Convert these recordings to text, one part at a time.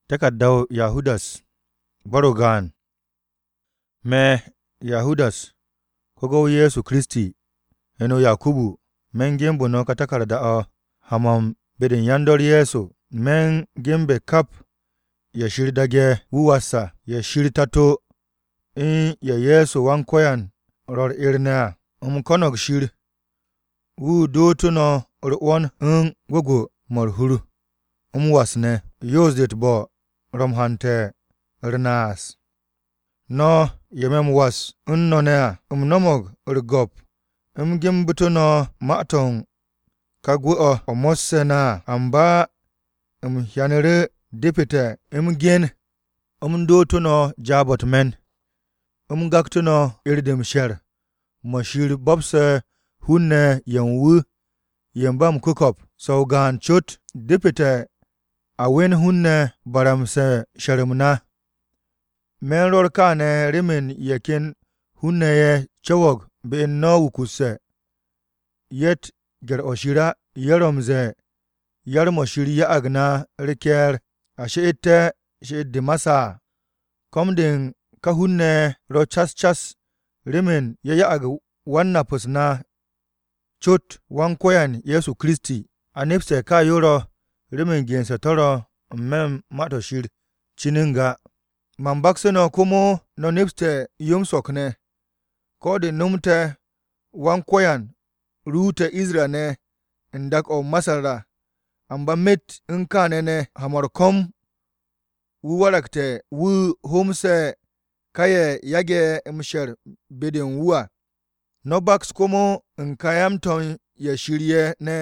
Takardar Yahudas Barogan me Yahudas kogo Yesu Kristi eno Yakubu men gembo no ka takarda hamam bedin yandor Yesu men gembe kap ya shirdage wuwasa ya shirtato in ya Yesu wankoyan ror irna konok shir wu doto no rwon gogo morhuru wasne yosdet bo romhante rnas no yemem was unnonea nomog rgop gimbuto no maton kagwo omosena amba hyanere depete gen doto no jabot men gakto no irdem sher mashir bobse hunne yenwu yembam kukop saugan chut depete awen hunne baramse sharmna men ror kane rimin yakin hunne ye chawog be no wukuse yet ger oshira yaromze yarmoshiri ya agna riker ashete shede masa komdin ka hunne ro chas rimin ya ag wanna pusna chut wankoyan Yesu Kristi anipse ka yoro rimin gense toro mem matoshir chininga mambakseno kumo no nipste yumsokne kodi numte wankoyan rute Israne ndak o masara amba mit nkanene hamorkom wu warakte wu humse kaye yage msher bedin wuwa no baks kumo nkayamton ya shirye ne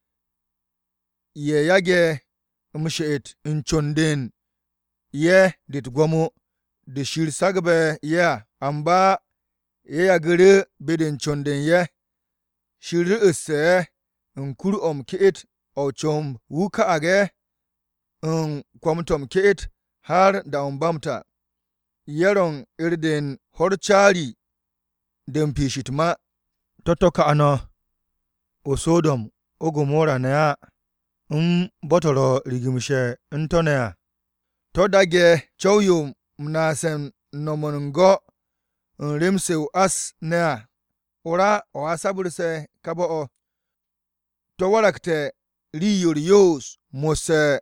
ye yage mshet nchonden ye dit gomo de shir sagbe ya amba ye yagere bedin chonden ye shir isse nkur kiit o chom wuka age kwamtom kiit har da bamta yaron irden horchari den pishitma totoka ano o Sodom o Gomora na ya botoro rigimshe ntonea to dage chowyum mnasen nomongo rimse as na ora o asaburse kabo to warakte riyos mose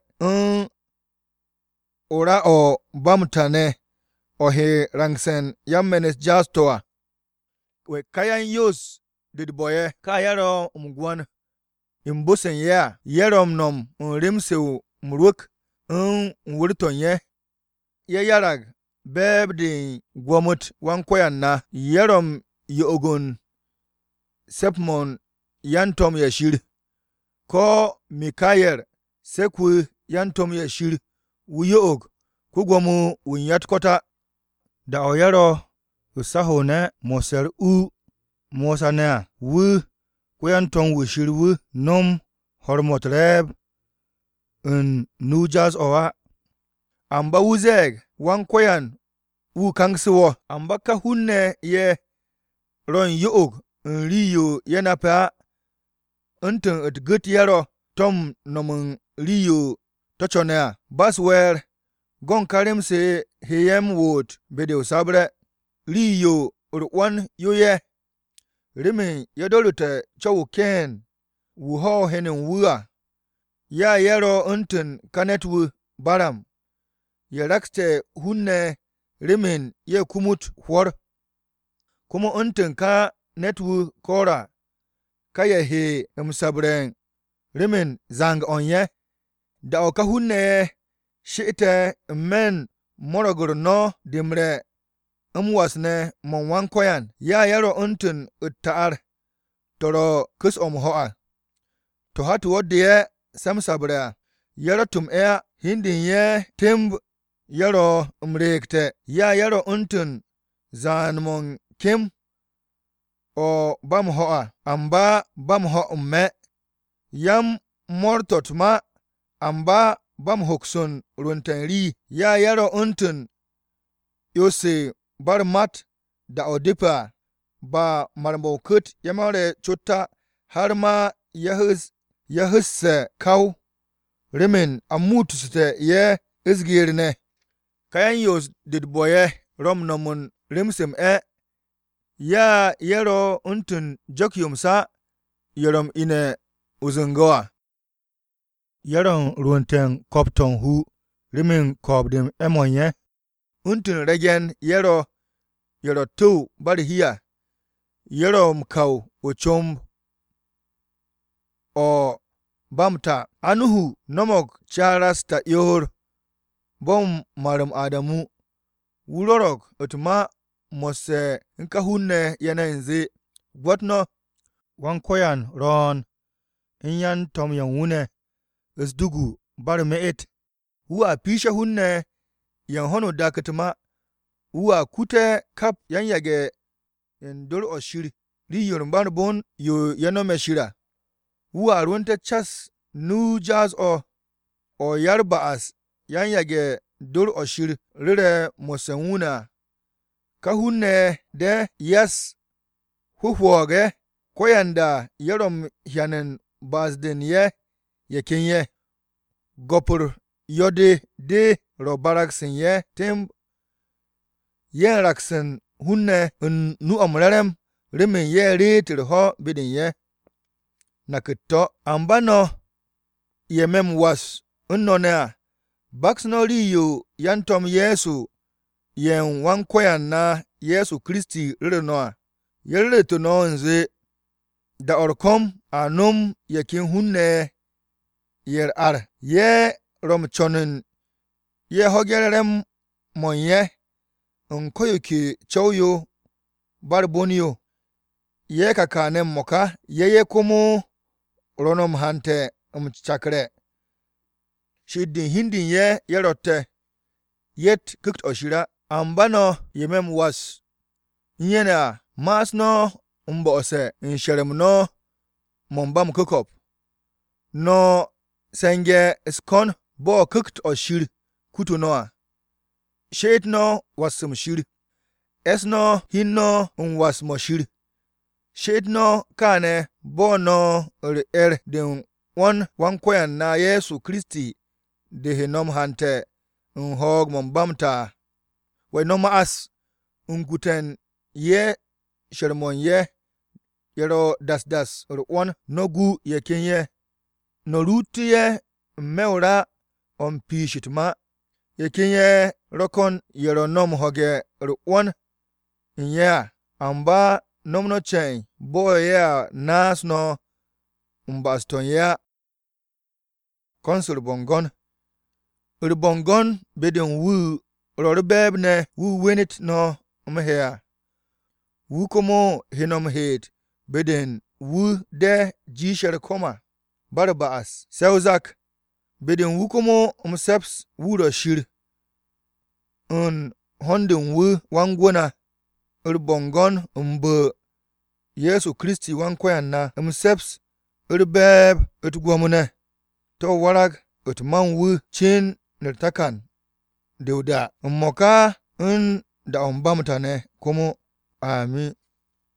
ora o bamtane o he rangsen yammenes jastoa we kayan yos did boye kayaro mgwan imbusen ya yerom nom rimse mruk wurton ye yarag bebdi gwomut wankoyan na yerom yogun sepmon yantom yashir ko mikayer sekwu yantom yashir wuyog kugwomu winyatkota da oyero usahone moser mosana wu kuyantom wishir wu nom hormotreb nujas owa amba wuzeg wankoyan wu kangsiwo amba ka hunne ye ron yoog riyo yenapa untin it gut yero tom nomun riyo tochonea baswer gon karimse heyem wot bede sabre riyo urwan yoye rimin yadolute chowu ken wuho henin wuwa ya yero untin kanetwu baram ye rakste hunne rimin ye kumut hwor kuma untin ka netwu kora kaya he msabren rimin zang onye da o ka hunne shite men morogur no dimre wasne mon wankoyan ya yaro untin uttaar toro kus hoa to hatu wodde sam sabra yaro tum hindin ye timb yaro mrekte ya yaro untun zanmon kim o bam hoa amba bam ho yam mortot ma amba bam hoksun runtanri ya yaro untun yose barmat da odipa ba marmokut yamare chutta har ma yahus kaw rimin amutuste ye isgirne kayan yos dit boye rom nomun rimsim ya yero untun jokyum sa yerom ine uzungoa yeron runten kopton hu rimin kobdim emonye untun regen yero tu bari hiya yero mkaw uchum o bamta anuhu nomok charasta yor bom marum adamu wulorok utuma mose nkahunne yenenze gwatno wankoyan ron inyan tom yan wune isdugu bar meet uwa pisha hunne yan hono dakatuma uwa kute kap yan yage en dor oshir ri yorumban bon yo yanome shira uwa runte chas nu jaz o yarbaas yan yage dor oshir rire mosenwuna kahunne de yas huhwoge koyanda yerom hyanen basden yekenye gopur yode de robaraksin tim yen raksin hunne nu omrerem rimin retir ho bidin nakito ambano yemem was unnonea baksno riyo yantom yesu yen wankoyan na yesu kristi ririnoa yerito no nze da orkom anum yekin hunne yer ar ye romchonin ye hogerem monye nkoyoki chowyo barboniyo ye kakanem moka ye kumu ronom hante chakre shidin hindin yerotte yet kukt oshira ambano yemem was nyena masno mbose nsherem no mombam kukop no senge skon bo kukt oshir kutu noa shet no wasum shir esno hinno was moshir shet no kane bo no den wankoyan na yesu kristi de hinom hante nhog mombamta we no maas nkuten shermon yero das nogu yekenye no rutu meura on pishitma yekenye rokon yero nom hoge amba nomno chen bo nasno mbaston konsul bongon bedin wu rorbebne wu wenit no mhea wu komo hinom het bedin wu de jisher koma barbaas seuzak bedin wu komo seps wuro shir hondin wu wangona bongon mbe yesu kristi wankoyan na seps beb utgwamune to warak utman wu chin nirtakan deuda moka da ombamtane komo amin